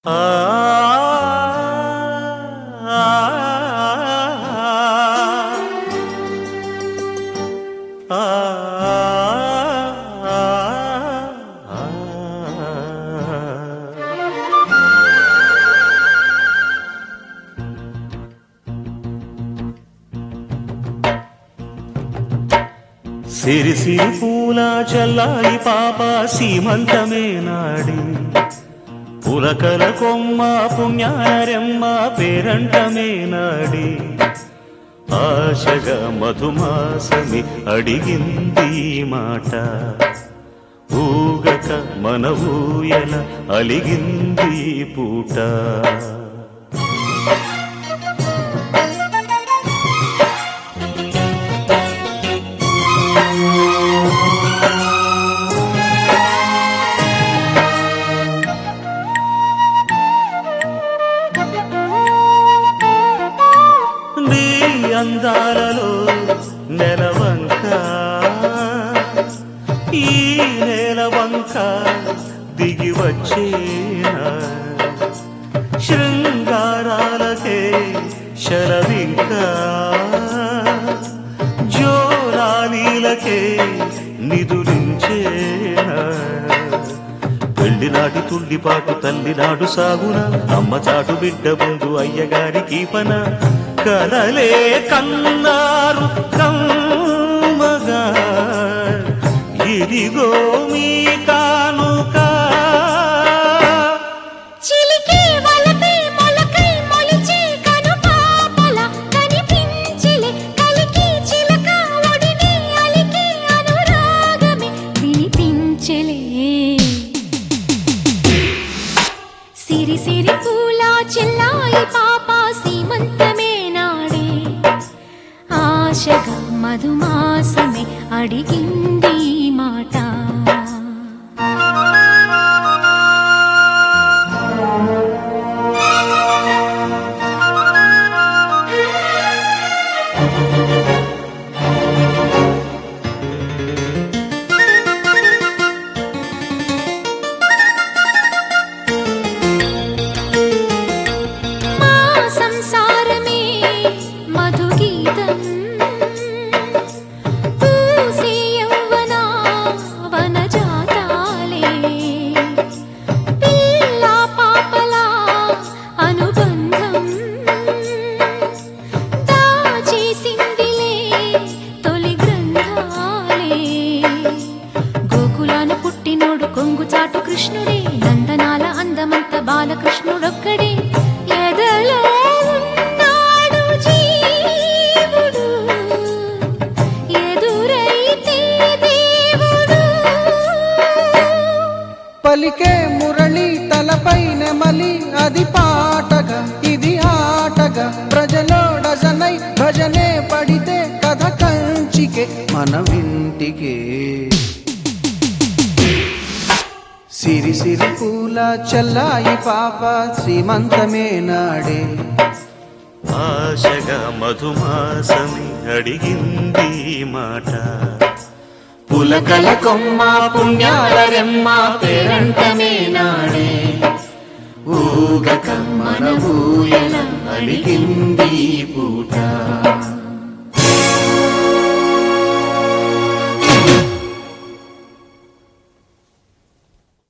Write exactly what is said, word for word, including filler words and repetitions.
ఆ సిరి సిరి పూల చల్లాయి పాప సీమంతమే నాడి పులకల కొమ్మ పుణ్యారెమ్మ పేరంటమే నాడి ఆశగా మధుమాసమి అడిగింది మాట ఊగక మన ఊయల అలిగింది పూట అందాలలో నెలవంక ఈ నెలవంక దిగి వచ్చేనా శృంగారాలకే శరవింక జోరాలీలకే నిదురించేనా పెళ్లినాటి తుల్లిపాటు తల్లినాడు సాగున అమ్మ చాటు బిడ్డ ముందు అయ్యగారికి పన కలలే కన్నారు కమ్మగా ఇదిగో మీ కానుక చిలికే వలపే మొలకై మొలిచే కను పాపల కనిపించెలే కలికి చిలక ఒడినే అలికే అనురాగమే వినిపించెలే సిరి సిరి పూల చెల్లాయి పాప సీమంతమే ఆశగా మధుమాసమే అడిగింది మాట మా సంసారమే మధుగీతం కొంగుచాటు కృష్ణుడే నందనాల అందమంత బాలకృష్ణుడొక్కడే ఎదలో ఉన్నాడు జీవుడు ఎదురైతే దేవుడు పలికే మురళి తలపై నెమలి అది పాటగా ఇది ఆటగా ప్రజలో డజనై భజనే పడితే కథ కంచికే మన వింటికే సిరి సిరి పూల చల్లాయి పాప శ్రీమంతమే నాడే ఆశగా మధుమాసమి అడిగింది మాట పులకల కొమ్మ పుణ్యాల రెమ్మ పేరంటమే నాడే ఊగక మన ఊయల అడిగింది పూట.